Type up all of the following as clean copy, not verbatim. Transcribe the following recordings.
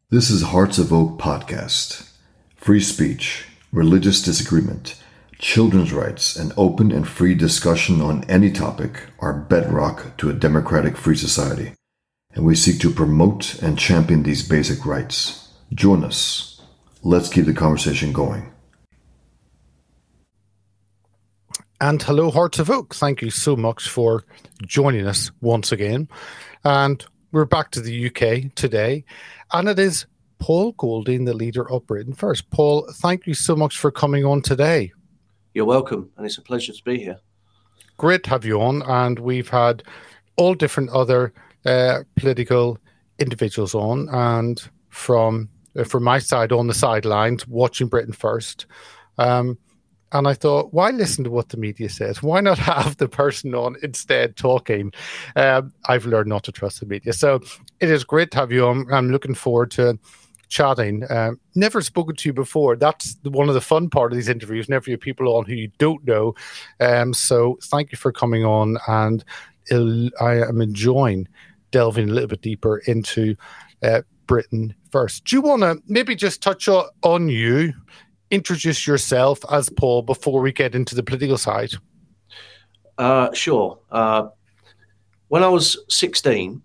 This is Hearts of Oak Podcast. Free speech, religious disagreement, children's rights, and open and free discussion on any topic are bedrock to a democratic free society, and we seek to promote and champion these basic rights. Join us. Let's keep the conversation going. And hello, Hearts of Oak. Thank you so much for joining us once again. And we're back to the UK today, and it is Paul Golding, the leader of Britain First. Paul, thank you so much for coming on today. You're welcome, and it's a pleasure to be here. Great to have you on, and we've had all different other political individuals on, and from my side, on the sidelines, watching Britain First. And I thought, why listen to what the media says? Why not have the person on instead talking? I've learned not to trust the media. So it is great to have you on. I'm looking forward to chatting. Never spoken to you before. That's one of the fun part of these interviews. Never you people on who you don't know. So thank you for coming on. And I am enjoying delving a little bit deeper into Britain First. Do you want to maybe just touch on you? Introduce yourself as Paul before we get into the political side. Sure. When I was 16,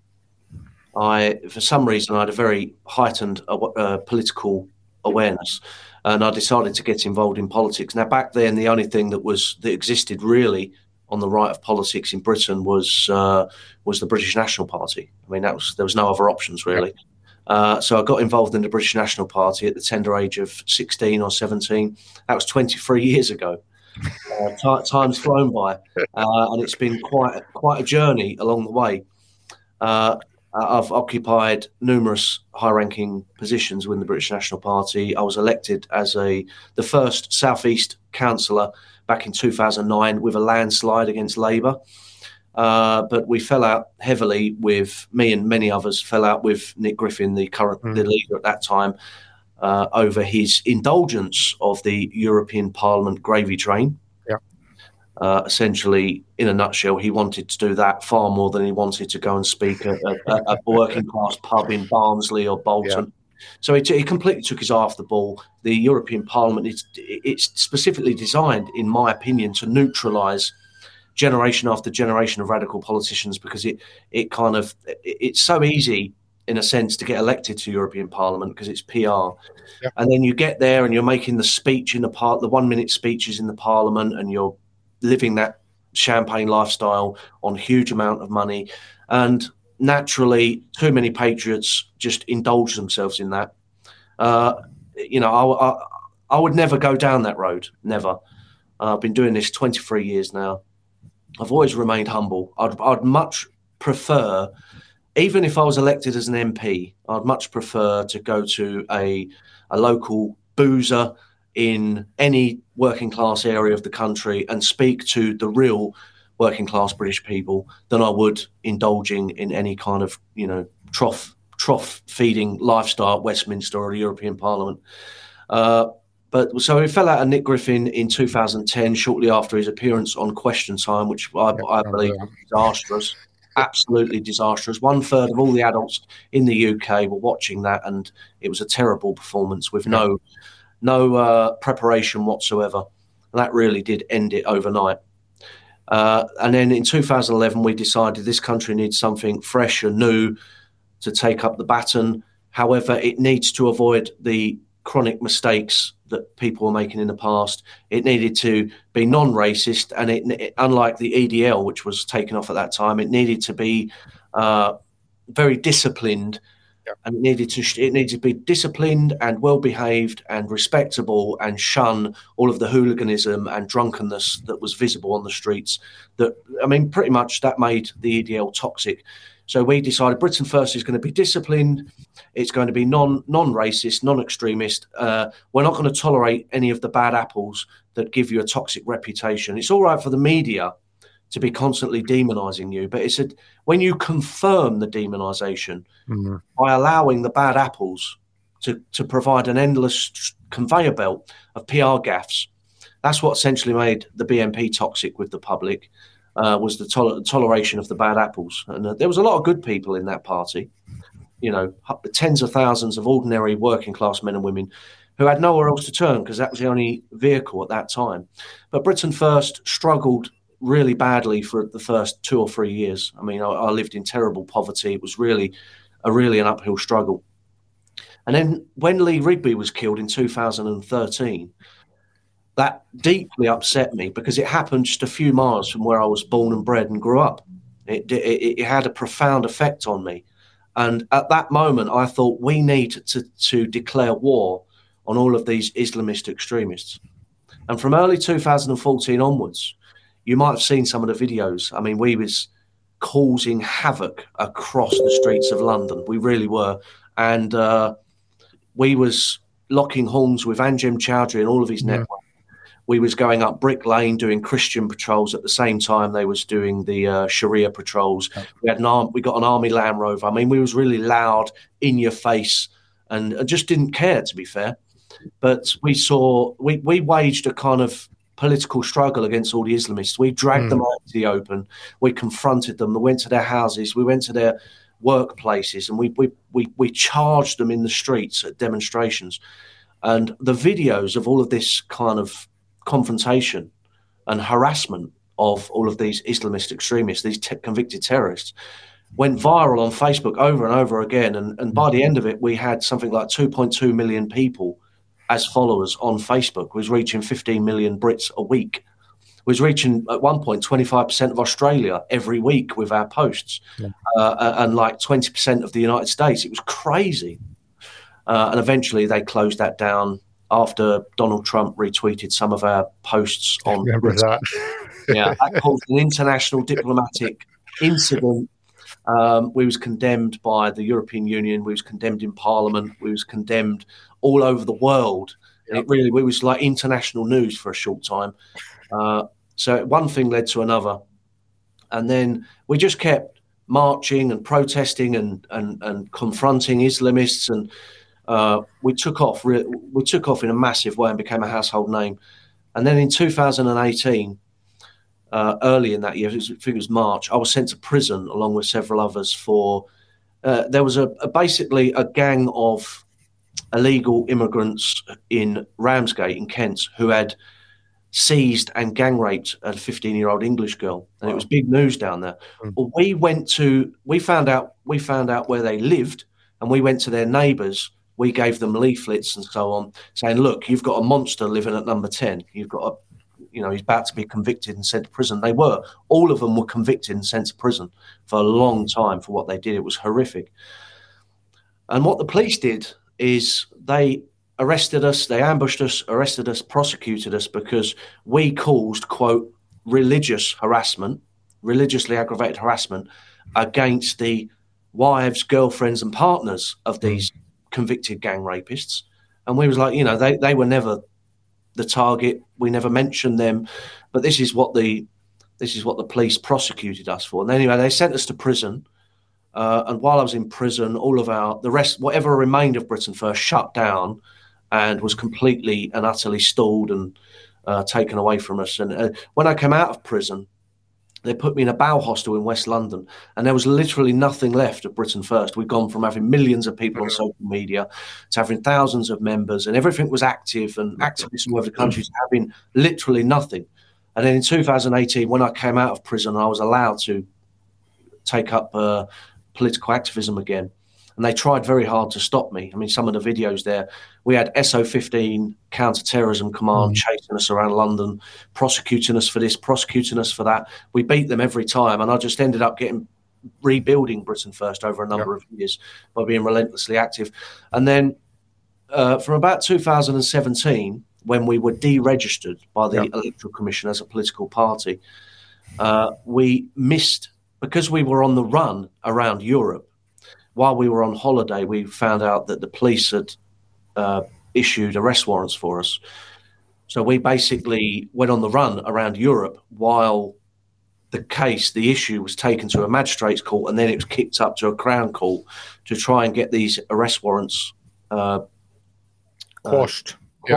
for some reason, I had a very heightened political awareness, and I decided to get involved in politics. Now, back then, the only thing that existed really on the right of politics in Britain was the British National Party. I mean, there was no other options really. So I got involved in the British National Party at the tender age of 16 or 17. That was 23 years ago. Time's flown by, and it's been quite a journey along the way. I've occupied numerous high-ranking positions within the British National Party. I was elected as the first South East councillor back in 2009 with a landslide against Labour. But we fell out heavily with me and many others fell out with Nick Griffin, the leader at that time, over his indulgence of the European Parliament gravy train. Yeah. Essentially, in a nutshell, he wanted to do that far more than he wanted to go and speak at a working class pub in Barnsley or Bolton. Yeah. So he completely took his eye off the ball. The European Parliament it's specifically designed, in my opinion, to neutralise generation after generation of radical politicians, because it's so easy in a sense to get elected to European Parliament because it's PR. Yeah. And then you get there and you're making the speech in the 1-minute speeches in the Parliament, and you're living that champagne lifestyle on a huge amount of money. And naturally, too many patriots just indulge themselves in that. I would never go down that road. Never. I've been doing this 23 years now. I've always remained humble. I'd much prefer, even if I was elected as an MP, I'd much prefer to go to a local boozer in any working class area of the country and speak to the real working class British people than I would indulging in any kind of, trough feeding lifestyle at Westminster or the European Parliament. But so we fell out of Nick Griffin in 2010, shortly after his appearance on Question Time, which I believe was disastrous, absolutely disastrous. 1/3 of all the adults in the UK were watching that, and it was a terrible performance with no preparation whatsoever. And that really did end it overnight. And then in 2011, we decided this country needs something fresh and new to take up the baton. However, it needs to avoid the chronic mistakes that people were making in the past. It needed to be non-racist, and it unlike the EDL, which was taken off at that time, it needed to be very disciplined. Yeah. And it needed to be disciplined and well-behaved and respectable, and shun all of the hooliganism and drunkenness that was visible on the streets. Pretty much that made the EDL toxic. So we decided Britain First is going to be disciplined. It's going to be non-racist, non-extremist. We're not going to tolerate any of the bad apples that give you a toxic reputation. It's all right for the media to be constantly demonising you, but when you confirm the demonisation by allowing the bad apples to provide an endless conveyor belt of PR gaffes, that's what essentially made the BNP toxic with the public. Was the toleration of the bad apples. And there was a lot of good people in that party. tens of thousands of ordinary working class men and women who had nowhere else to turn because that was the only vehicle at that time. But Britain First struggled really badly for the first 2 or 3 years. I mean, I lived in terrible poverty. It was really an uphill struggle. And then when Lee Rigby was killed in 2013, that deeply upset me because it happened just a few miles from where I was born and bred and grew up. It had a profound effect on me. And at that moment, I thought we need to declare war on all of these Islamist extremists. And from early 2014 onwards, you might have seen some of the videos. I mean, we was causing havoc across the streets of London. We really were. And we was locking horns with Anjem Choudhury and all of his network. We was going up Brick Lane doing Christian patrols at the same time they was doing the Sharia patrols. We got an army Land Rover. I mean, we was really loud, in your face, and just didn't care, to be fair. But we waged a kind of political struggle against all the Islamists. We dragged them out to the open. We confronted them. We went to their houses. We went to their workplaces, and we charged them in the streets at demonstrations. And the videos of all of this kind of confrontation and harassment of all of these Islamist extremists, these convicted terrorists, went viral on Facebook over and over again. And by the end of it, we had something like 2.2 million people as followers on Facebook. We was reaching 15 million Brits a week. We was reaching, at one point, 25% of Australia every week with our posts, and like 20% of the United States. It was crazy. And eventually they closed that down after Donald Trump retweeted some of our posts on Remember that. Yeah, that caused an international diplomatic incident. We was condemned by the European Union. We was condemned in Parliament. We was condemned all over the world. Yep. We was like international news for a short time. So one thing led to another. And then we just kept marching and protesting and confronting Islamists, and we took off in a massive way and became a household name. And then in 2018, early in that year, I think it was March, I was sent to prison along with several others for there was basically a gang of illegal immigrants in Ramsgate in Kent who had seized and gang raped a 15-year-old English girl, and It was big news down there. Well, we found out where they lived, and we went to their neighbours. We gave them leaflets and so on, saying, "Look, you've got a monster living at number 10. You've got he's about to be convicted and sent to prison." They were. All of them were convicted and sent to prison for a long time for what they did. It was horrific. And what the police did is they arrested us, they ambushed us, arrested us, prosecuted us because we caused, quote, religiously aggravated harassment against the wives, girlfriends and partners of these convicted gang rapists. And we was like, they were never the target. We never mentioned them, but this is what the police prosecuted us for. And anyway, they sent us to prison. And while I was in prison, all of whatever remained of Britain First shut down and was completely and utterly stalled and taken away from us. And when I came out of prison, they put me in a bow hostel in West London, and there was literally nothing left of Britain First. We'd gone from having millions of people on social media to having thousands of members, and everything was active, and activists from other countries having literally nothing. And then in 2018, when I came out of prison, I was allowed to take up political activism again. And they tried very hard to stop me. I mean, some of the videos there, we had SO15 counter-terrorism command chasing us around London, prosecuting us for this, prosecuting us for that. We beat them every time. And I just ended up rebuilding Britain First over a number of years by being relentlessly active. And then from about 2017, when we were deregistered by the Electoral Commission as a political party, we missed, because we were on the run around Europe. While we were on holiday, we found out that the police had issued arrest warrants for us. So we basically went on the run around Europe while the issue was taken to a magistrate's court, and then it was kicked up to a Crown Court to try and get these arrest warrants quashed.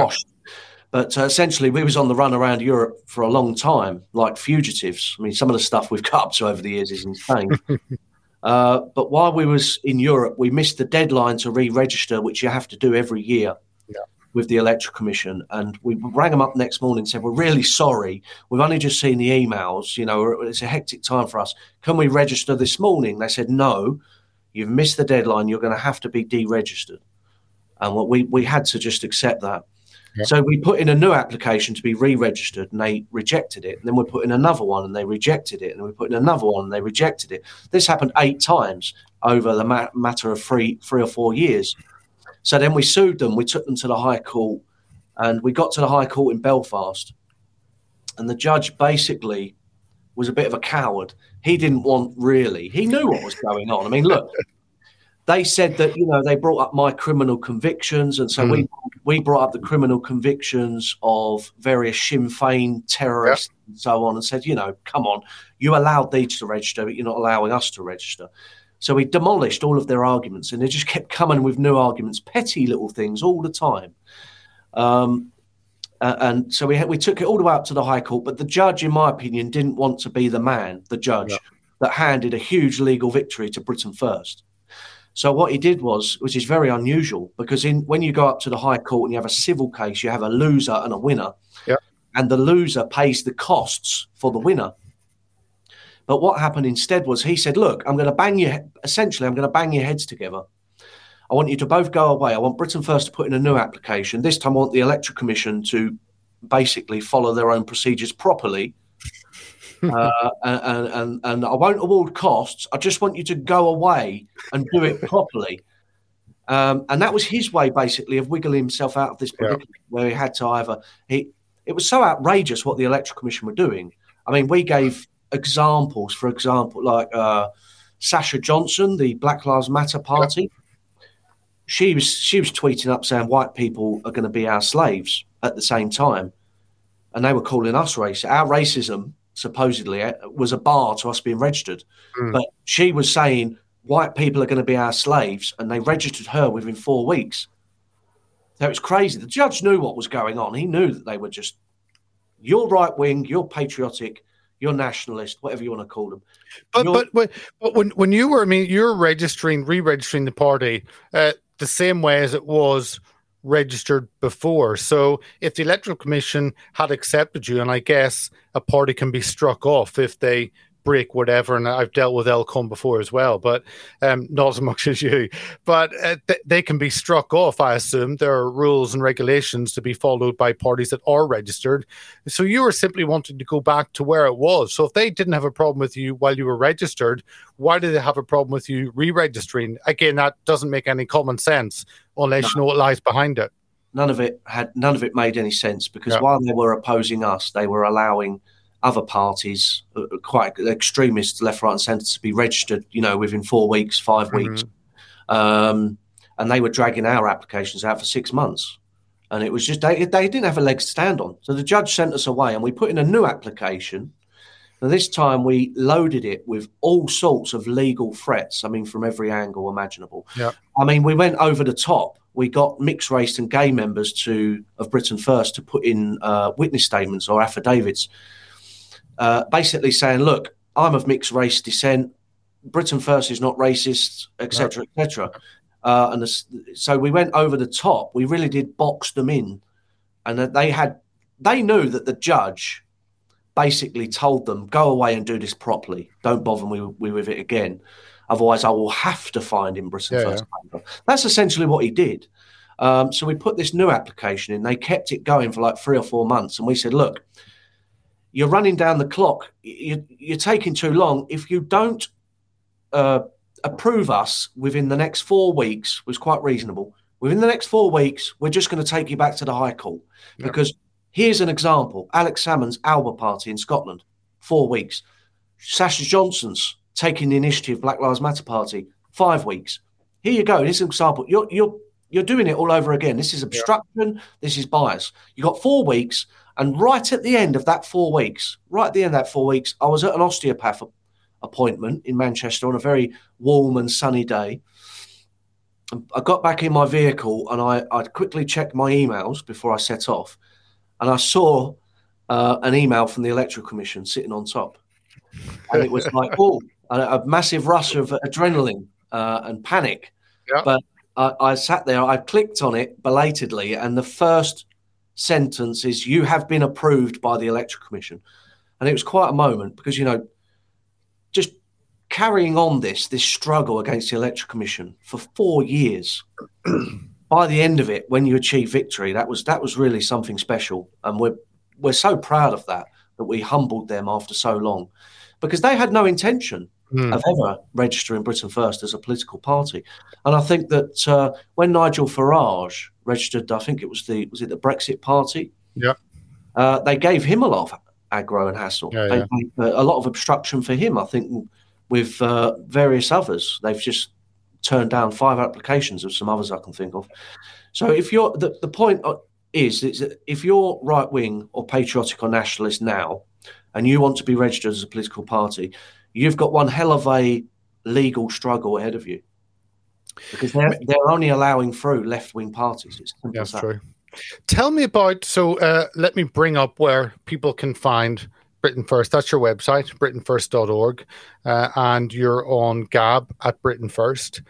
But essentially, we was on the run around Europe for a long time, like fugitives. I mean, some of the stuff we've got up to over the years is insane. But while we was in Europe, we missed the deadline to re-register, which you have to do every year with the Electoral Commission. And we rang them up next morning and said, we're really sorry. We've only just seen the emails. It's a hectic time for us. Can we register this morning? They said, no, you've missed the deadline. You're going to have to be deregistered. And we had to just accept that. Yep. So we put in a new application to be re-registered, and they rejected it. And then we put in another one, and they rejected it. And we put in another one, and they rejected it. This happened 8 times over the matter of three or 4 years. So then we sued them. We took them to the High Court, and we got to the High Court in Belfast. And the judge basically was a bit of a coward. He didn't want really. He knew what was going on. I mean, look. They said that, they brought up my criminal convictions. And so we brought up the criminal convictions of various Sinn Féin terrorists and so on, and said, come on, you allowed these to register, but you're not allowing us to register. So we demolished all of their arguments, and they just kept coming with new arguments, petty little things all the time. And so we took it all the way up to the High Court. But the judge, in my opinion, didn't want to be the judge that handed a huge legal victory to Britain First. So what he did was, which is very unusual, because when you go up to the High Court and you have a civil case, you have a loser and a winner, and the loser pays the costs for the winner. But what happened instead was he said, look, I'm going to bang your heads together. I want you to both go away. I want Britain First to put in a new application. This time I want the Electoral Commission to basically follow their own procedures properly. And I won't award costs. I just want you to go away and do it properly. And that was his way, basically, of wiggling himself out of this predicament, where he had to it was so outrageous what the Electoral Commission were doing. I mean, we gave examples, for example, like Sasha Johnson, the Black Lives Matter party. She was tweeting up saying white people are going to be our slaves at the same time. And they were calling us racist. Our racism supposedly was a bar to us being registered. But she was saying white people are going to be our slaves, and they registered her within 4 weeks. So it was crazy. The judge knew what was going on. He knew that they were just, you're right wing, you're patriotic, you're nationalist, whatever you want to call them. But when you were, you're re-registering the party the same way as it was registered before. So if the Electoral Commission had accepted you, and I guess a party can be struck off if they break whatever, and I've dealt with Elcom before as well, but not as much as you, but they can be struck off, I assume. There are rules and regulations to be followed by parties that are registered. So you were simply wanting to go back to where it was. So if they didn't have a problem with you while you were registered, why did they have a problem with you re-registering? Again, that doesn't make any common sense unless you know what lies behind it. None of it made any sense, because while they were opposing us, they were allowing other parties, quite extremists, left, right, and centre, to be registered, within 4 weeks, 5 weeks, and they were dragging our applications out for 6 months, and it was just they didn't have a leg to stand on. So the judge sent us away, and we put in a new application. And this time we loaded it with all sorts of legal threats. From every angle imaginable. We went over the top. We got mixed race and gay members of Britain First to put in witness statements or affidavits. Basically saying, look, I'm of mixed race descent, Britain First is not racist, etc., etc. So we went over the top. We really did box them in. And they knew that the judge basically told them, go away and do this properly. Don't bother me with it again. Otherwise, I will have to find in Britain First. That's essentially what he did. So we put this new application in. They kept it going for like 3 or 4 months. And we said, look, you're running down the clock. You're taking too long. If you don't approve us within the next 4 weeks, was quite reasonable. Within the next 4 weeks, we're just going to take you back to the High Court. Because here's an example. Alex Salmond's Alba Party in Scotland, 4 weeks. Sasha Johnson's taking the initiative, Black Lives Matter Party, 5 weeks. Here you go. This is an example. You're doing it all over again. This is obstruction. This is bias. You got 4 weeks. And right at the end of that 4 weeks, I was at an osteopath appointment in Manchester on a very warm and sunny day. I got back in my vehicle and I quickly checked my emails before I set off. And I saw an email from the Electoral Commission sitting on top. And it was like, a massive rush of adrenaline and panic. Yeah. But I sat there, I clicked on it belatedly, and the first sentence is, "You have been approved by the Electoral Commission." And it was quite a moment because, just carrying on this struggle against the Electoral Commission for 4 years, by the end of it, when you achieve victory, that was really something special. And we're so proud of that we humbled them after so long, because they had no intention of ever registering Britain First as a political party. And I think that when Nigel Farage registered, I think was it the Brexit Party? Yeah. They gave him a lot of aggro and hassle. They made a lot of obstruction for him. I think with various others, they've just turned down 5 applications of some others I can think of. So if you're the point is that if you're right wing or patriotic or nationalist now, and you want to be registered as a political party, you've got one hell of a legal struggle ahead of you, because they're only allowing through left-wing parties. It's simple as that. True. Tell me about, let me bring up where people can find Britain First. That's your website, britainfirst.org, and you're on Gab at Britain First.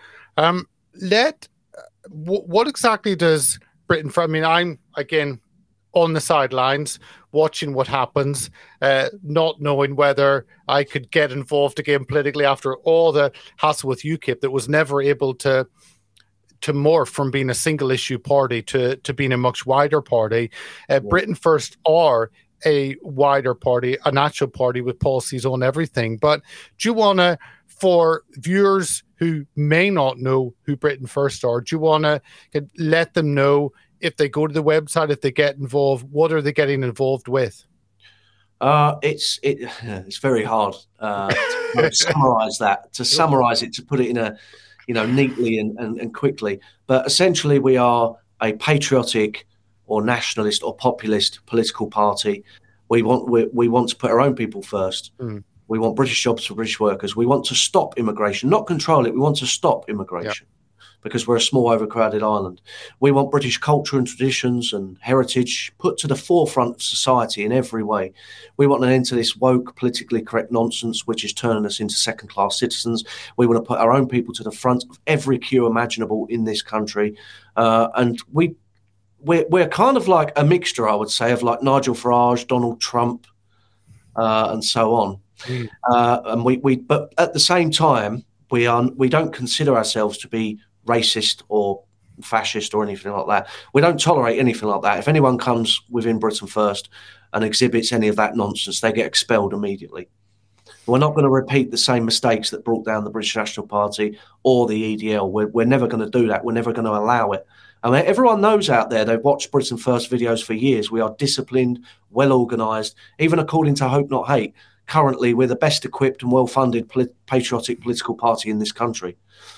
What exactly does Britain First, I'm, again, on the sidelines, watching what happens, not knowing whether I could get involved again politically after all the hassle with UKIP that was never able to morph from being a single issue party to being a much wider party. Britain First are a wider party, a natural party with policies on everything. But do you want to, for viewers who may not know who Britain First are, do you want to let them know, if they go to the website, if they get involved, what are they getting involved with? It's very hard to summarize that, to put it in a, neatly and quickly. But essentially, we are a patriotic or nationalist or populist political party. We want to put our own people first. We want British jobs for British workers. We want to stop immigration, not control it. We want to stop immigration. Because we're a small, overcrowded island. We want British culture and traditions and heritage put to the forefront of society in every way. We want an end to this woke, politically correct nonsense, which is turning us into second-class citizens. We want to put our own people to the front of every queue imaginable in this country. And we're kind of like a mixture, I would say, of like Nigel Farage, Donald Trump, and so on. And but at the same time, we don't consider ourselves to be racist or fascist or anything like that. We don't tolerate anything like that. If anyone comes within Britain First and exhibits any of that nonsense, they get expelled immediately. We're not going to repeat the same mistakes that brought down the British National Party or the EDL. We're never going to do that. We're never going to allow it. Everyone knows out there, they've watched Britain First videos for years. We are disciplined, well organised, even according to Hope Not Hate. Currently, we're the best equipped and well-funded patriotic political party in this country.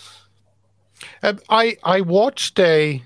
I watched I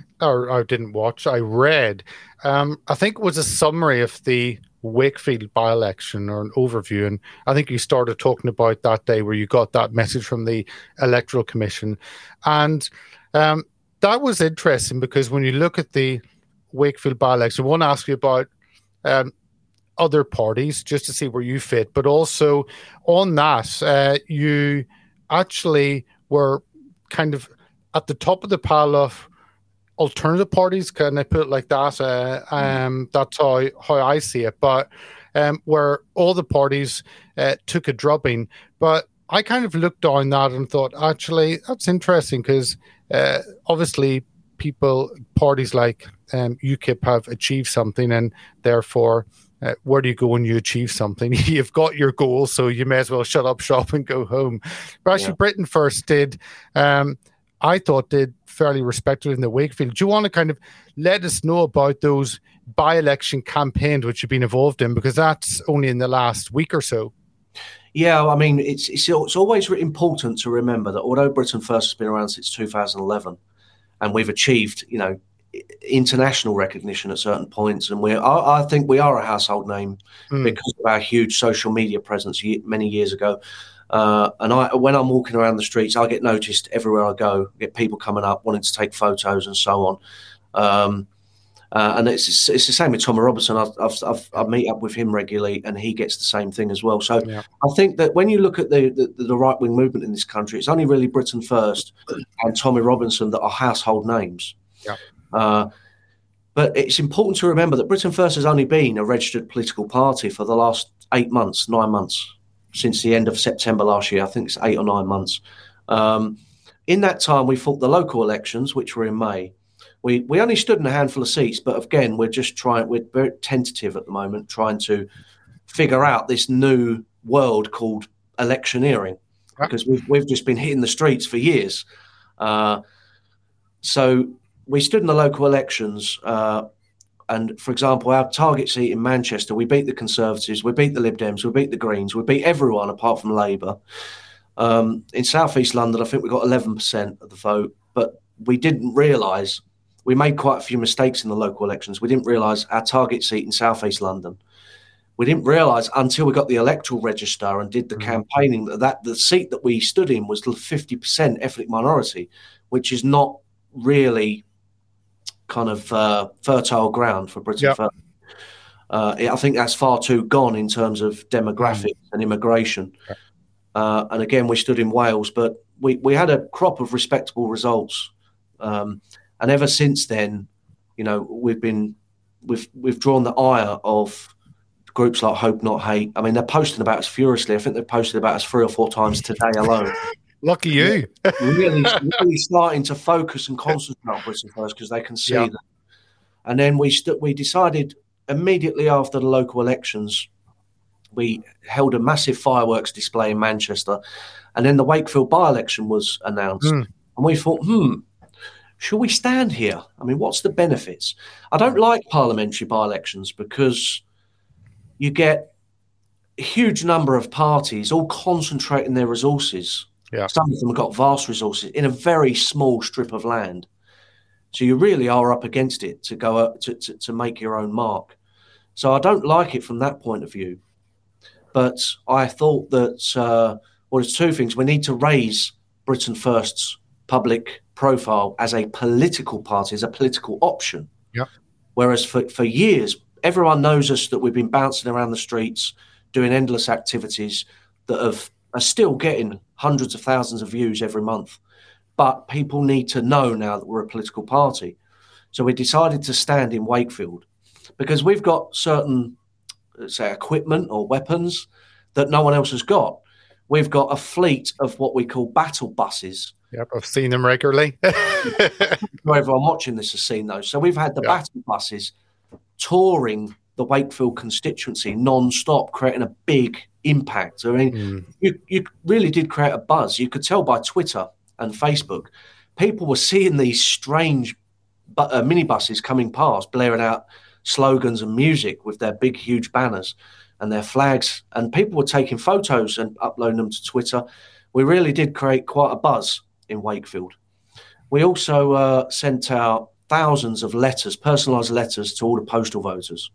read, I think it was a summary of the Wakefield by-election or an overview, and I think you started talking about that day where you got that message from the Electoral Commission. And that was interesting, because when you look at the Wakefield by-election, I want to ask you about other parties just to see where you fit, but also on that, you actually were kind of at the top of the pile of alternative parties, can I put it like that? That's how I see it. But where all the parties took a drubbing. But I kind of looked down that and thought, actually, that's interesting, because obviously parties like UKIP have achieved something, and therefore, where do you go when you achieve something? You've got your goal, so you may as well shut up shop and go home. But actually, Britain First did... I thought did fairly respectful in the Wakefield. Do you want to kind of let us know about those by-election campaigns which you've been involved in? Because that's only in the last week or so. Yeah, it's always important to remember that although Britain First has been around since 2011, and we've achieved, international recognition at certain points, and I think we are a household name because of our huge social media presence many years ago. And when I'm walking around the streets, I get noticed everywhere I go. I get people coming up wanting to take photos and so on. And it's the same with Tommy Robinson. I meet up with him regularly, and he gets the same thing as well. So I think that when you look at the right wing movement in this country, it's only really Britain First and Tommy Robinson that are household names. But it's important to remember that Britain First has only been a registered political party for the last 9 months, since the end of September last year. I think it's 8 or 9 months. In that time, we fought the local elections, which were in May. We only stood in a handful of seats, but again, we're very tentative at the moment, trying to figure out this new world called electioneering, because we've just been hitting the streets for years. So we stood in the local elections, and for example, our target seat in Manchester, we beat the Conservatives, we beat the Lib Dems, we beat the Greens, we beat everyone apart from Labour. In South East London, I think we got 11% of the vote, but we didn't realise. We made quite a few mistakes in the local elections. We didn't realise our target seat in South East London. We didn't realise until we got the electoral register and did the campaigning that the seat that we stood in was 50% ethnic minority, which is not really kind of fertile ground for Britain First. I think that's far too gone in terms of demographics and immigration. And again, we stood in Wales, but we had a crop of respectable results. And ever since then, we've drawn the ire of groups like Hope Not Hate. I mean, they're posting about us furiously. I think they've posted about us 3 or 4 times today alone. Lucky you. really starting to focus and concentrate on Britain First because they can see that. And then we decided immediately after the local elections, we held a massive fireworks display in Manchester, and then the Wakefield by-election was announced. And we thought, should we stand here? I mean, what's the benefits? I don't like parliamentary by-elections because you get a huge number of parties all concentrating their resources. Some of them have got vast resources in a very small strip of land. So you really are up against it to go up to make your own mark. So I don't like it from that point of view. But I thought that, there's 2 things. We need to raise Britain First's public profile as a political party, as a political option. Whereas for years, everyone knows us that we've been bouncing around the streets, doing endless activities that are still getting hundreds of thousands of views every month. But people need to know now that we're a political party. So we decided to stand in Wakefield because we've got certain, say, equipment or weapons that no one else has got. We've got a fleet of what we call battle buses. I've seen them regularly. Everyone watching this has seen those. So we've had the battle buses touring the Wakefield constituency non-stop, creating a big impact. I mean, you really did create a buzz. You could tell by Twitter and Facebook. People were seeing these strange minibuses coming past, blaring out slogans and music with their big, huge banners and their flags. And people were taking photos and uploading them to Twitter. We really did create quite a buzz in Wakefield. We also sent out thousands of letters, personalised letters to all the postal voters.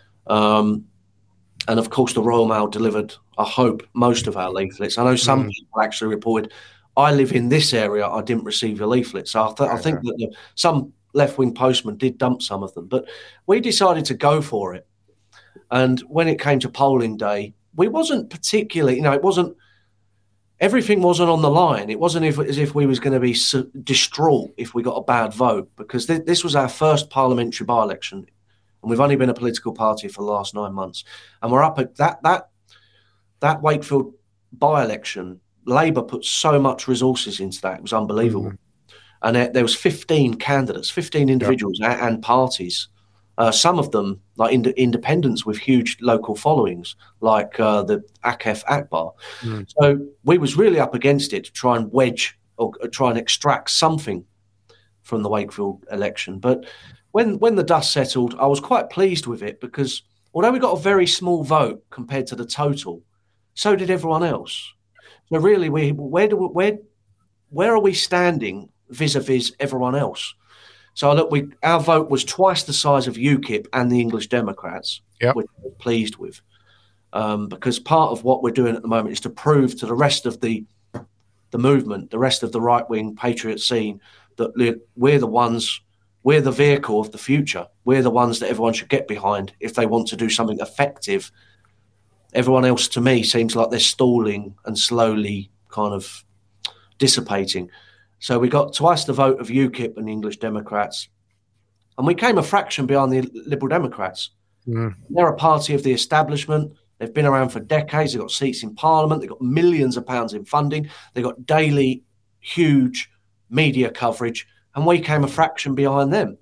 And of course, the Royal Mail delivered, I hope, most of our leaflets. I know some people actually reported, I live in this area, I didn't receive your leaflet. So I think that some left-wing postmen did dump some of them. But we decided to go for it. And when it came to polling day, we wasn't particularly, everything wasn't on the line. It wasn't as if we was going to be distraught if we got a bad vote, because this was our first parliamentary by-election. And we've only been a political party for the last 9 months. And we're up at that Wakefield by-election. Labour put so much resources into that. It was unbelievable. And there was 15 candidates, 15 individuals and parties. Some of them, like independents with huge local followings, like the Akef Akbar. So we was really up against it to try and wedge or try and extract something from the Wakefield election. But when the dust settled, I was quite pleased with it because although we got a very small vote compared to the total, so did everyone else. So really, where are we standing vis-a-vis everyone else? So look, our vote was twice the size of UKIP and the English Democrats, which we're pleased with, because part of what we're doing at the moment is to prove to the rest of the movement, the rest of the right-wing patriot scene, that we're the ones we're the vehicle of the future. We're the ones that everyone should get behind if they want to do something effective. Everyone else, to me, seems like they're stalling and slowly kind of dissipating. So we got twice the vote of UKIP and the English Democrats, and we came a fraction behind the Liberal Democrats. They're a party of the establishment. They've been around for decades. They've got seats in Parliament. They've got millions of pounds in funding. They've got daily, huge media coverage, and we came a fraction behind them.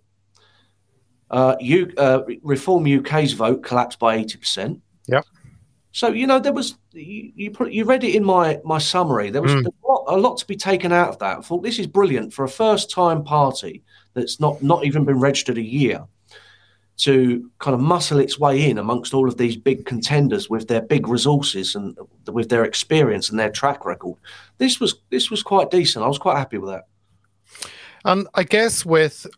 Reform UK's vote collapsed by 80%. Yeah. So, there was, you read it in my summary. There was a lot to be taken out of that. I thought this is brilliant for a first-time party that's not even been registered a year to kind of muscle its way in amongst all of these big contenders with their big resources and with their experience and their track record. This was quite decent. I was quite happy with that. And I guess the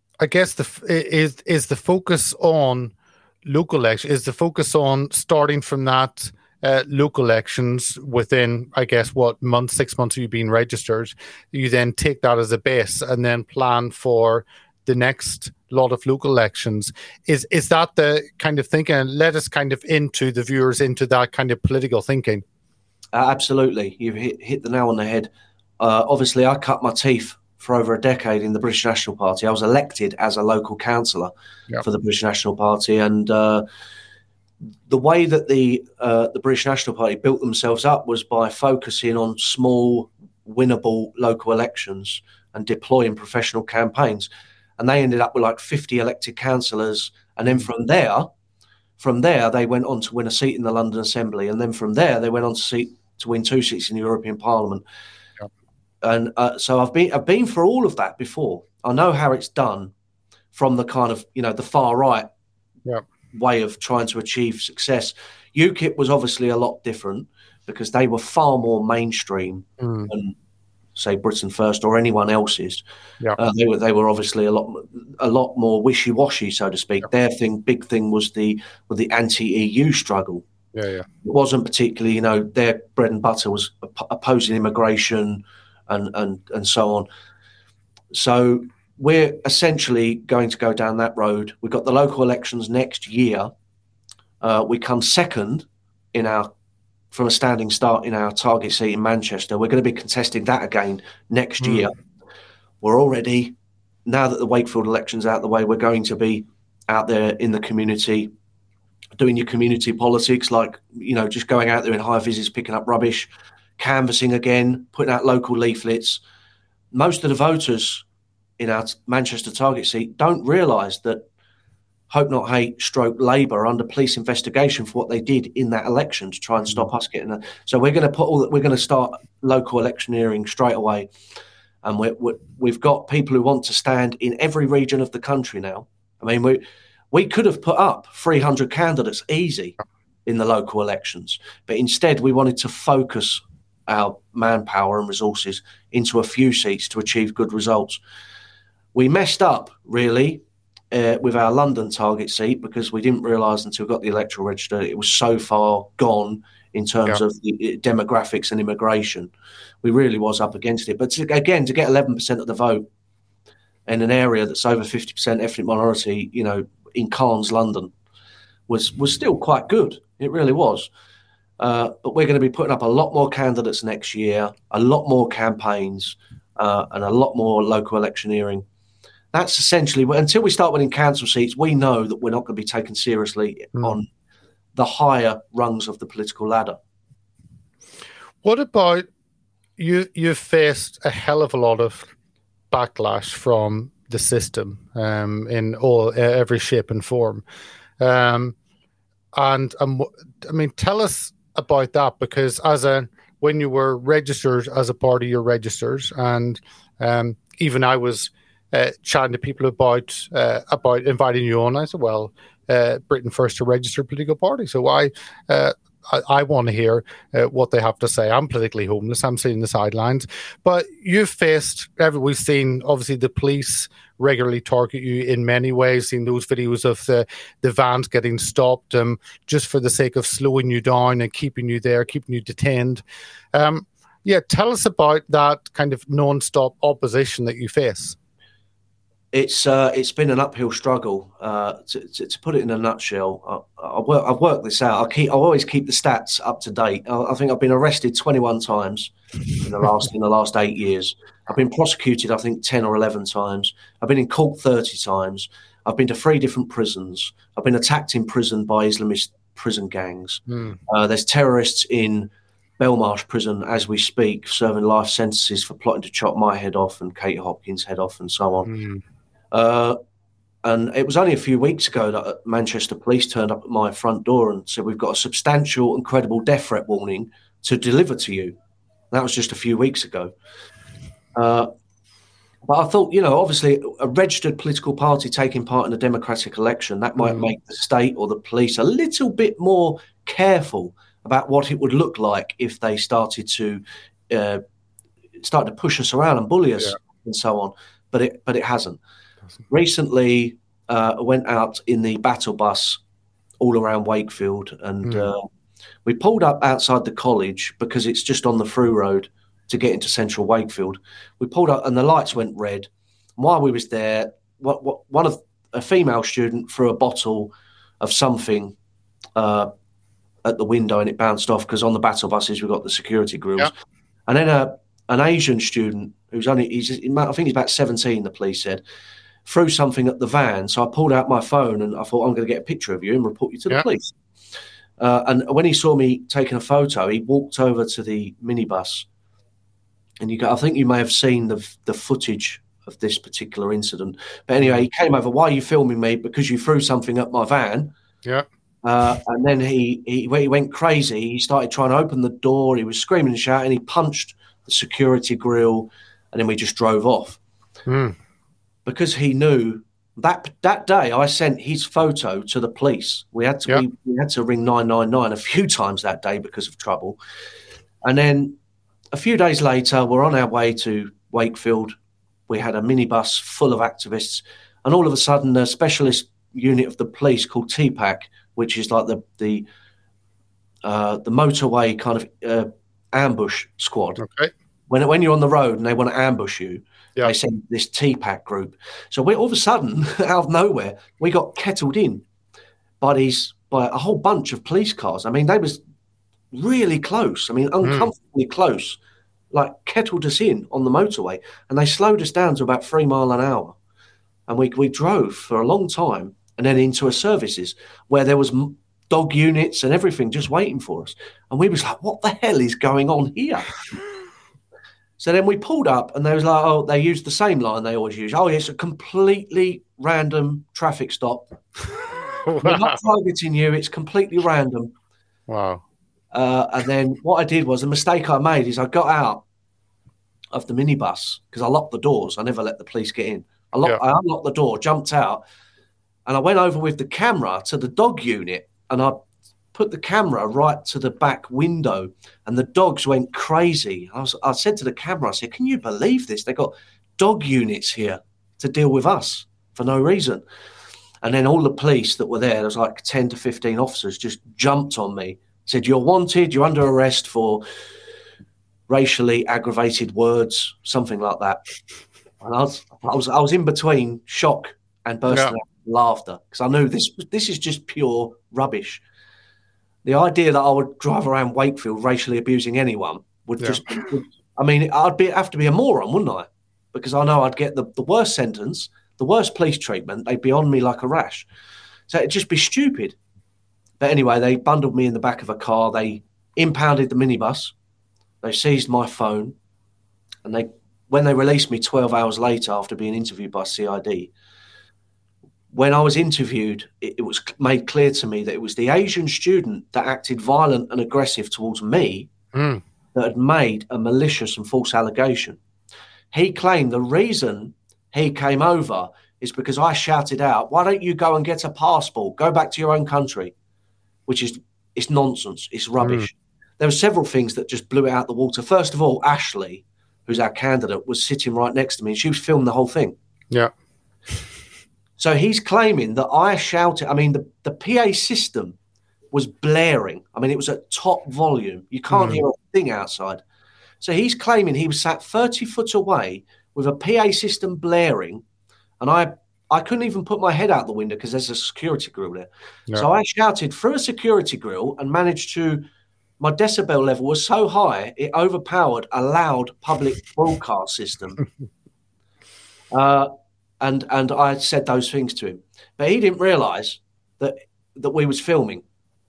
focus on local election is the focus on starting from that local elections within, I guess, 6 months of you being registered. You then take that as a base and then plan for the next lot of local elections. Is that the kind of thinking? And let us kind of into the viewers into that kind of political thinking. Absolutely. You've hit the nail on the head. Obviously, I cut my teeth for over a decade in the British National Party. I was elected as a local councillor for the British National Party. And the way that the British National Party built themselves up was by focusing on small, winnable local elections and deploying professional campaigns. And they ended up with like 50 elected councillors. And then from there, they went on to win a seat in the London Assembly. And then from there, they went on to win 2 seats in the European Parliament. Yep. And so I've been for all of that before. I know how it's done from the kind of, the far right way of trying to achieve success. UKIP was obviously a lot different because they were far more mainstream than, say, Britain First or anyone else's. Yeah. They were obviously a lot more wishy-washy, so to speak. Yeah. Their big thing was the anti-EU struggle. Yeah. It wasn't particularly, their bread and butter was opposing immigration and so on. So we're essentially going to go down that road. We've got the local elections next year. We come second from a standing start in our target seat in Manchester. We're going to be contesting that again next year. We're already, now that the Wakefield election's out of the way, we're going to be out there in the community, doing your community politics, like, just going out there in high vises, picking up rubbish, canvassing again, putting out local leaflets. Most of the voters in our Manchester target seat don't realise that Hope Not Hate / Labour under police investigation for what they did in that election to try and stop us getting it. So we're going to start local electioneering straight away, and we've got people who want to stand in every region of the country now. I mean, we could have put up 300 candidates easy in the local elections, but instead we wanted to focus our manpower and resources into a few seats to achieve good results. We messed up really with our London target seat because we didn't realise until we got the electoral register it was so far gone in terms of the demographics and immigration. We really was up against it. But to get 11% of the vote in an area that's over 50% ethnic minority, in Cairns, London, was still quite good. It really was. But we're going to be putting up a lot more candidates next year, a lot more campaigns, and a lot more local electioneering. That's essentially, until we start winning council seats, we know that we're not going to be taken seriously on the higher rungs of the political ladder. What about you've faced a hell of a lot of backlash from the system in every shape and form. Tell us about that, because when you were registered as a party, you're registered, and even I was chatting to people about inviting you on. I said, well, Britain First, a registered political party, so I want to hear what they have to say. I'm politically homeless. I'm sitting on the sidelines. But you've faced, we've seen, obviously, the police regularly target you in many ways, seen those videos of the vans getting stopped just for the sake of slowing you down and keeping you there, keeping you detained. Tell us about that kind of non-stop opposition that you face. It's been an uphill struggle. To put it in a nutshell, I've worked this out. I always keep the stats up to date. I think I've been arrested 21 times in the last 8 years. I've been prosecuted, I think, 10 or 11 times. I've been in court 30 times. I've been to 3 different prisons. I've been attacked in prison by Islamist prison gangs. There's terrorists in Belmarsh prison as we speak, serving life sentences for plotting to chop my head off and Kate Hopkins' head off and so on. And it was only a few weeks ago that Manchester Police turned up at my front door and said, we've got a substantial and credible death threat warning to deliver to you. That was just a few weeks ago. But I thought, obviously a registered political party taking part in a democratic election, that might make the state or the police a little bit more careful about what it would look like if they started to push us around and bully us and so on. But it hasn't. Recently, I went out in the battle bus all around Wakefield, and we pulled up outside the college because it's just on the through road to get into central Wakefield. We pulled up and the lights went red. And while we was there, a female student threw a bottle of something at the window and it bounced off, because on the battle buses we've got the security grills. Yeah. And then an Asian student I think he's about 17, the police said, threw something at the van. So I pulled out my phone and I thought, I'm going to get a picture of you and report you to the police. And when he saw me taking a photo, he walked over to the minibus. And I think you may have seen the footage of this particular incident. But anyway, he came over. Why are you filming me? Because you threw something at my van. Yeah. And then he went crazy. He started trying to open the door. He was screaming and shouting. He punched the security grill, and then we just drove off. Because he knew that day I sent his photo to the police. We had to ring 999 a few times that day because of trouble. And then a few days later, we're on our way to Wakefield. We had a minibus full of activists, and all of a sudden, a specialist unit of the police called TPAC, which is like the motorway kind of ambush squad. Okay. When you're on the road and they want to ambush you, they send this TPAC group. So we all of a sudden, out of nowhere, we got kettled in by a whole bunch of police cars. I mean, they was really close. I mean, uncomfortably close, like kettled us in on the motorway, and they slowed us down to about 3 miles an hour. And we drove for a long time, and then into a services where there was dog units and everything just waiting for us. And we was like, what the hell is going on here? So then we pulled up, and they was like, oh, they used the same line they always use. Oh, it's a completely random traffic stop. Wow. We're not targeting you. It's completely random. Wow. And then what I did was, the mistake I made is I got out of the minibus because I locked the doors. I never let the police get in. I unlocked the door, jumped out, and I went over with the camera to the dog unit, and I put the camera right to the back window, and the dogs went crazy. I said to the camera, I said, can you believe this? They got dog units here to deal with us for no reason. And then all the police that were there was like 10 to 15 officers, just jumped on me, said, you're wanted, you're under arrest for racially aggravated words, something like that. And I was in between shock and bursting out of laughter, because I knew this is just pure rubbish. The idea that I would drive around Wakefield racially abusing anyone would I'd have to be a moron, wouldn't I? Because I know I'd get the worst sentence, the worst police treatment. They'd be on me like a rash. So it'd just be stupid. But anyway, they bundled me in the back of a car. They impounded the minibus. They seized my phone. And when they released me 12 hours later after being interviewed by CID, when I was interviewed, it was made clear to me that it was the Asian student that acted violent and aggressive towards me that had made a malicious and false allegation. He claimed the reason he came over is because I shouted out, why don't you go and get a passport? Go back to your own country, which is it's nonsense. It's rubbish. There were several things that just blew it out the water. First of all, Ashley, who's our candidate, was sitting right next to me, and she was filming the whole thing. Yeah. So he's claiming that I shouted. I mean, the PA system was blaring. I mean, it was at top volume. You can't hear a thing outside. So he's claiming he was sat 30 foot away with a PA system blaring, And I couldn't even put my head out the window because there's a security grill there. Yeah. So I shouted through a security grill and managed to, my decibel level was so high, it overpowered a loud public broadcast system. And I said those things to him. But he didn't realise that we was filming.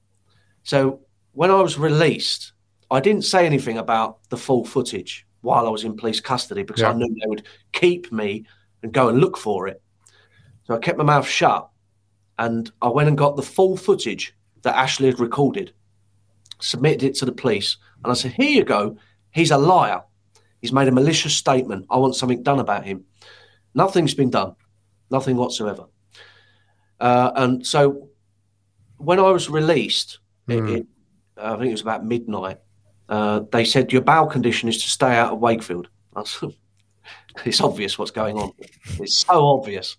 So when I was released, I didn't say anything about the full footage while I was in police custody because I knew they would keep me and go and look for it. So I kept my mouth shut and I went and got the full footage that Ashley had recorded, submitted it to the police. And I said, here you go. He's a liar. He's made a malicious statement. I want something done about him. Nothing's been done. Nothing whatsoever. And so when I was released, I think it was about midnight, they said, your bail condition is to stay out of Wakefield. I said, it's obvious what's going on. It's so obvious.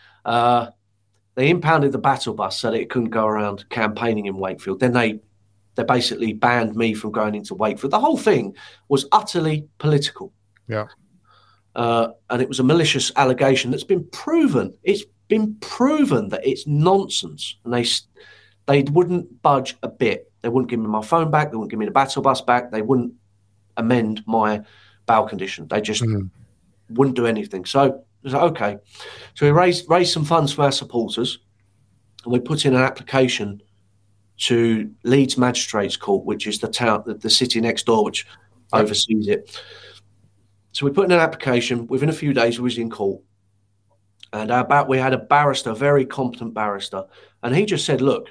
They impounded the battle bus so that it couldn't go around campaigning in Wakefield. Then they basically banned me from going into Wakefield. The whole thing was utterly political. Yeah. And it was a malicious allegation that's been proven. It's been proven that it's nonsense. And they wouldn't budge a bit. They wouldn't give me my phone back. They wouldn't give me the battle bus back. They wouldn't amend my bail condition. They just wouldn't do anything. So I was like, okay. So we raised some funds for our supporters, and we put in an application to Leeds Magistrates Court, which is the city next door, which oversees it. So we put in an application. Within a few days, we was in court, and we had a barrister, a very competent barrister, and he just said, "Look,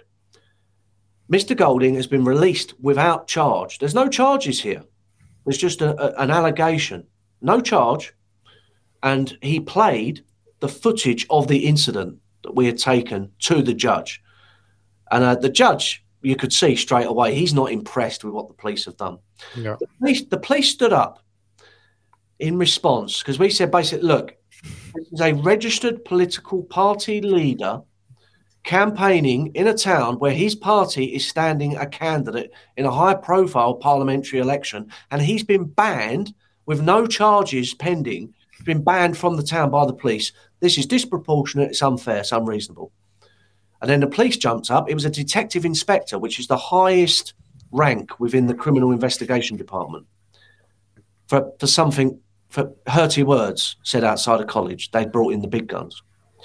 Mr. Golding has been released without charge. There's no charges here. There's just an allegation, no charge." And he played the footage of the incident that we had taken to the judge. And the judge, you could see straight away, he's not impressed with what the police have done. Yeah. The police stood up in response because we said, basically, look, this is a registered political party leader campaigning in a town where his party is standing a candidate in a high-profile parliamentary election, and he's been banned with no charges pending, been banned from the town by the police. This is disproportionate, it's unfair, it's unreasonable. And then the police jumped up. It was a detective inspector, which is the highest rank within the criminal investigation department, for hurty words said outside of college. They brought in the big guns.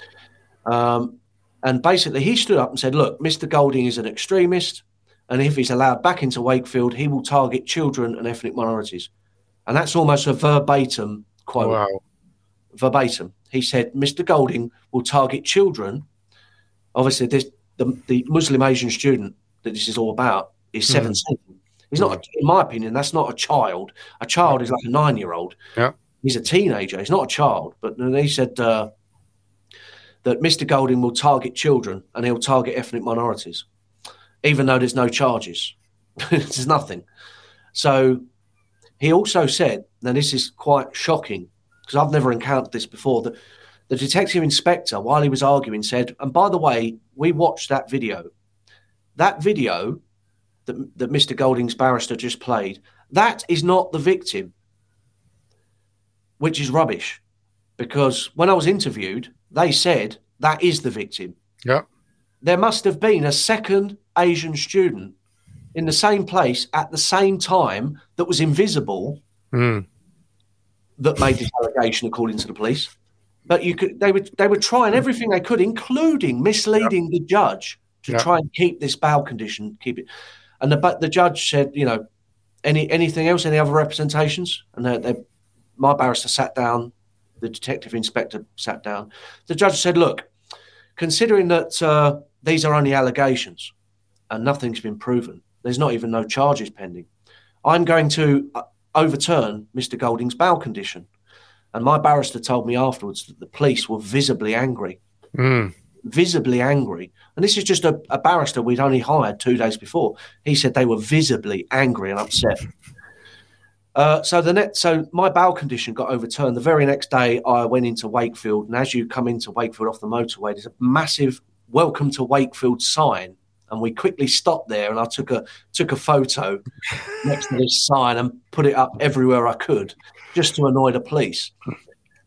And basically he stood up and said, look, Mr. Golding is an extremist, and if he's allowed back into Wakefield, he will target children and ethnic minorities. And that's almost a verbatim quote. Wow. Verbatim. He said, Mr. Golding will target children. Obviously, the Muslim Asian student that this is all about is 17. He's not, in my opinion, that's not a child. A child is like a 9-year-old. Yeah. He's a teenager. He's not a child. But he said that Mr. Golding will target children and he'll target ethnic minorities, even though there's no charges. There's nothing. So he also said, now this is quite shocking because I've never encountered this before, that the detective inspector, while he was arguing, said, and by the way, we watched that video. That video that Mr. Golding's barrister just played, that is not the victim, which is rubbish. Because when I was interviewed, they said that is the victim. Yeah. There must have been a second Asian student in the same place at the same time that was invisible that made this allegation, according to the police. But they were trying everything they could, including misleading the judge to try and keep this bail condition, keep it. And the judge said, you know, anything else, any other representations? And my barrister sat down, the detective inspector sat down. The judge said, look, considering that these are only allegations and nothing's been proven, there's not even no charges pending, I'm going to overturn Mr. Golding's bail condition. And my barrister told me afterwards that the police were visibly angry. Visibly angry. And this is just a barrister we'd only hired 2 days before. He said they were visibly angry and upset. So my bail condition got overturned. The very next day, I went into Wakefield. And as you come into Wakefield off the motorway, there's a massive "Welcome to Wakefield" sign. And we quickly stopped there, and I took a photo next to this sign and put it up everywhere I could, just to annoy the police.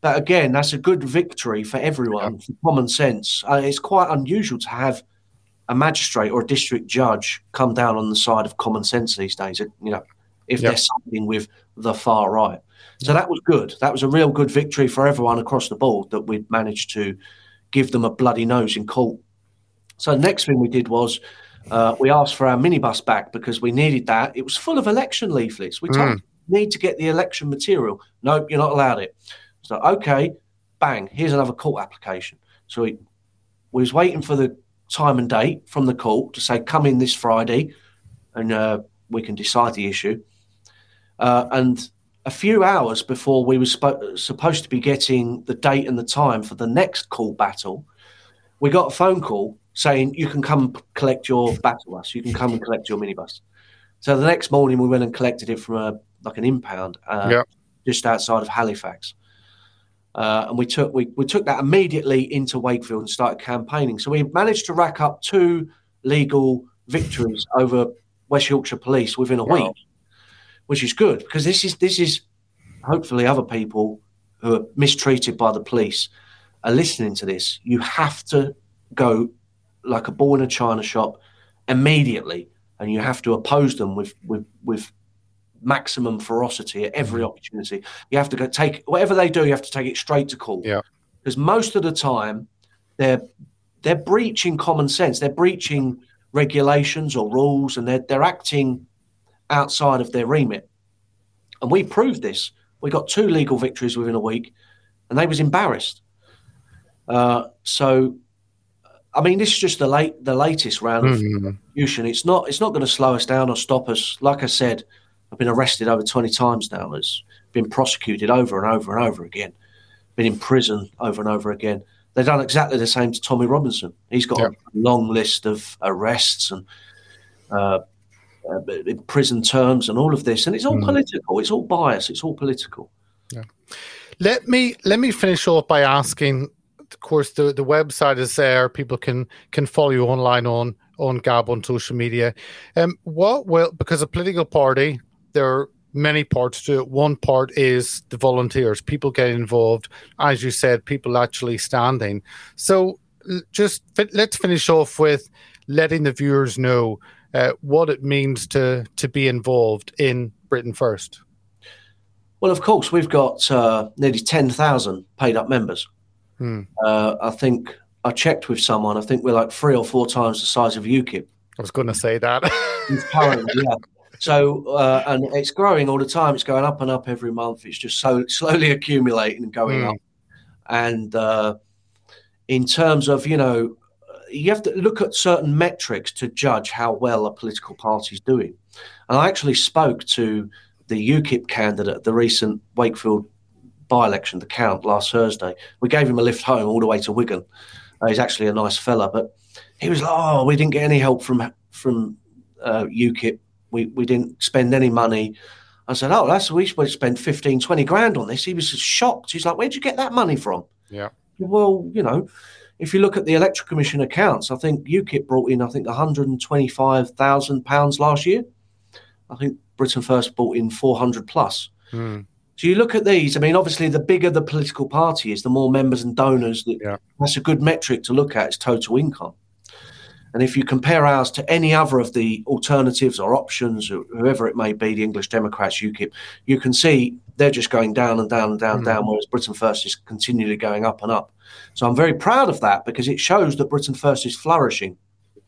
But again, that's a good victory for everyone, for common sense. It's quite unusual to have a magistrate or a district judge come down on the side of common sense these days, if they're siding with the far right. So that was good. That was a real good victory for everyone across the board, that we'd managed to give them a bloody nose in court. So the next thing we did was we asked for our minibus back because we needed that. It was full of election leaflets. We told them, need to get the election material. Nope, you're not allowed it. So, okay, bang, here's another court application. So we was waiting for the time and date from the court to say, come in this Friday and we can decide the issue. And a few hours before we were supposed to be getting the date and the time for the next court battle, we got a phone call saying, you can come collect your battle bus. You can come and collect your minibus. So the next morning we went and collected it from an impound just outside of Halifax. And we took that immediately into Wakefield and started campaigning. So we managed to rack up 2 legal victories over West Yorkshire Police within a week, which is good, because this is hopefully other people who are mistreated by the police are listening to this. You have to go like a ball in a china shop immediately, and you have to oppose them with maximum ferocity at every opportunity. You have to go take whatever they do. You have to take it straight to court. Yeah, because most of the time they're breaching common sense. They're breaching regulations or rules, and they're acting outside of their remit. And we proved this. We got 2 legal victories within a week, and they was embarrassed. So, I mean, this is just the latest round of persecution. It's not going to slow us down or stop us. Like I said, I've been arrested over 20 times now. It's been prosecuted over and over and over again. Been in prison over and over again. They've done exactly the same to Tommy Robinson. He's got a long list of arrests and prison terms and all of this, and it's all political. It's all bias. It's all political. Yeah. Let me finish off by asking. Of course, the website is there. People can follow you online on Gab on social media. Because a political party, there are many parts to it. One part is the volunteers, people getting involved, as you said, people actually standing. So let's finish off with letting the viewers know what it means to be involved in Britain First. Well, of course, we've got nearly 10,000 paid up members. I think I checked with someone. I think we're like 3 or 4 times the size of UKIP. I was going to say that. Yeah. So, and it's growing all the time. It's going up and up every month. It's just so slowly accumulating and going up. And in terms of, you have to look at certain metrics to judge how well a political party is doing. And I actually spoke to the UKIP candidate at the recent Wakefield by-election, the Count, last Thursday. We gave him a lift home all the way to Wigan. He's actually a nice fella, but he was like, we didn't get any help from UKIP. We didn't spend any money. I said, we spent 15, 20 grand on this. He was shocked. He's like, where'd you get that money from? Yeah. Well, if you look at the Electoral Commission accounts, I think UKIP brought in, £125,000 last year. I think Britain First brought in 400 plus. So you look at these, I mean, obviously the bigger the political party is, the more members and donors. That's a good metric to look at, is total income. And if you compare ours to any other of the alternatives or options, or whoever it may be, the English Democrats, UKIP, you can see they're just going down and down and down and down, whereas Britain First is continually going up and up. So I'm very proud of that, because it shows that Britain First is flourishing.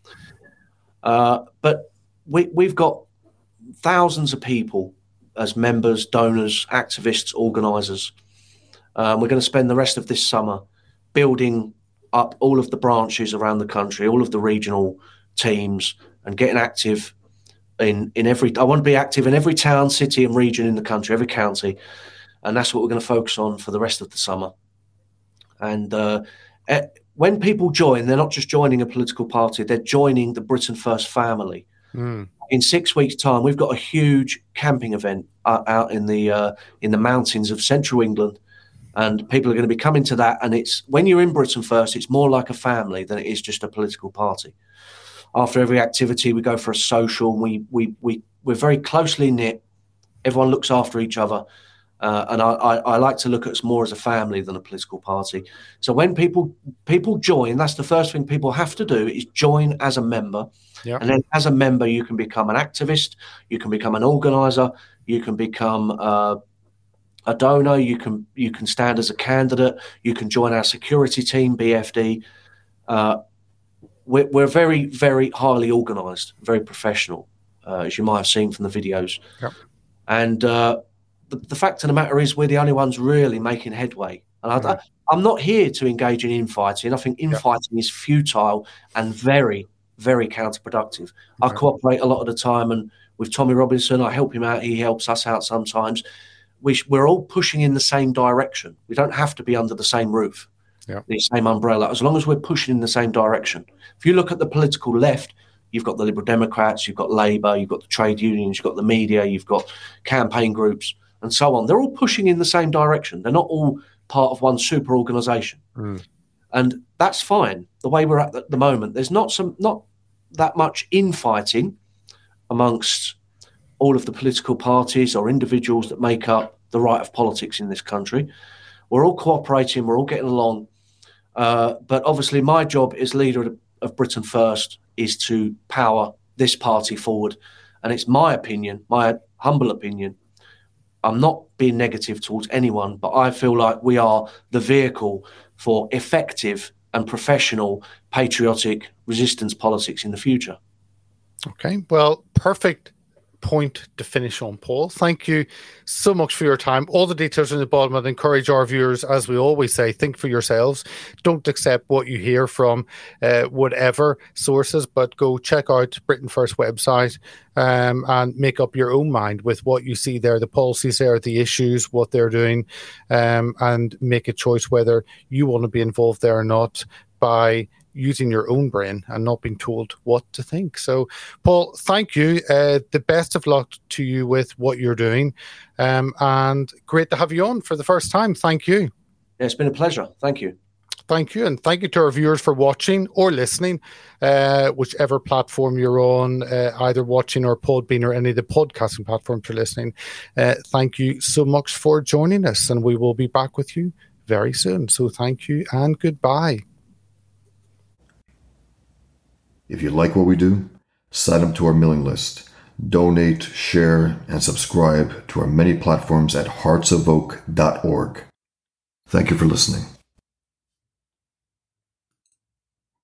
But we've got thousands of people as members, donors, activists, organisers. We're going to spend the rest of this summer building up all of the branches around the country, all of the regional teams, and getting active in every. I want to be active in every town, city, and region in the country, every county, and that's what we're going to focus on for the rest of the summer. And when people join, they're not just joining a political party; they're joining the Britain First family. In 6 weeks' time, we've got a huge camping event out in the mountains of central England. And people are going to be coming to that. And it's when you're in Britain First, it's more like a family than it is just a political party. After every activity, we go for a social. We're very closely knit. Everyone looks after each other. And I like to look at us more as a family than a political party. So when people join, that's the first thing people have to do is join as a member. Yeah. And then as a member, you can become an activist, you can become an organizer, you can become a donor, you can stand as a candidate, you can join our security team, BFD. We're very, very highly organized, very professional, as you might have seen from the videos. Yep. And the fact of the matter is we're the only ones really making headway. And I'm not here to engage in infighting. I think infighting is futile and very, very counterproductive. I cooperate a lot of the time, and with Tommy Robinson, I help him out. He helps us out sometimes. We're all pushing in the same direction. We don't have to be under the same roof, the same umbrella, as long as we're pushing in the same direction. If you look at the political left, you've got the Liberal Democrats, you've got Labour, you've got the trade unions, you've got the media, you've got campaign groups, and so on. They're all pushing in the same direction. They're not all part of one super organisation. And that's fine. The way we're at the moment, there's not that much infighting amongst all of the political parties or individuals that make up the right of politics in this country. We're all cooperating, we're all getting along. But obviously my job as leader of Britain First is to power this party forward. And it's my opinion, my humble opinion. I'm not being negative towards anyone, but I feel like we are the vehicle for effective and professional patriotic resistance politics in the future. Okay, well, perfect point to finish on, Paul. Thank you so much for your time. All the details are in the bottom. I'd encourage our viewers, as we always say, think for yourselves. Don't accept what you hear from whatever sources, but go check out Britain First website and make up your own mind with what you see there, the policies there, the issues, what they're doing, and make a choice whether you want to be involved there or not by using your own brain and not being told what to think. So, Paul, thank you. The best of luck to you with what you're doing. And great to have you on for the first time. Thank you. Yeah, it's been a pleasure. Thank you. Thank you. And thank you to our viewers for watching or listening, whichever platform you're on, either watching or Podbean or any of the podcasting platforms you're listening. Thank you so much for joining us, and we will be back with you very soon. So thank you and goodbye. If you like what we do, sign up to our mailing list, donate, share, and subscribe to our many platforms at heartsofoak.org. Thank you for listening.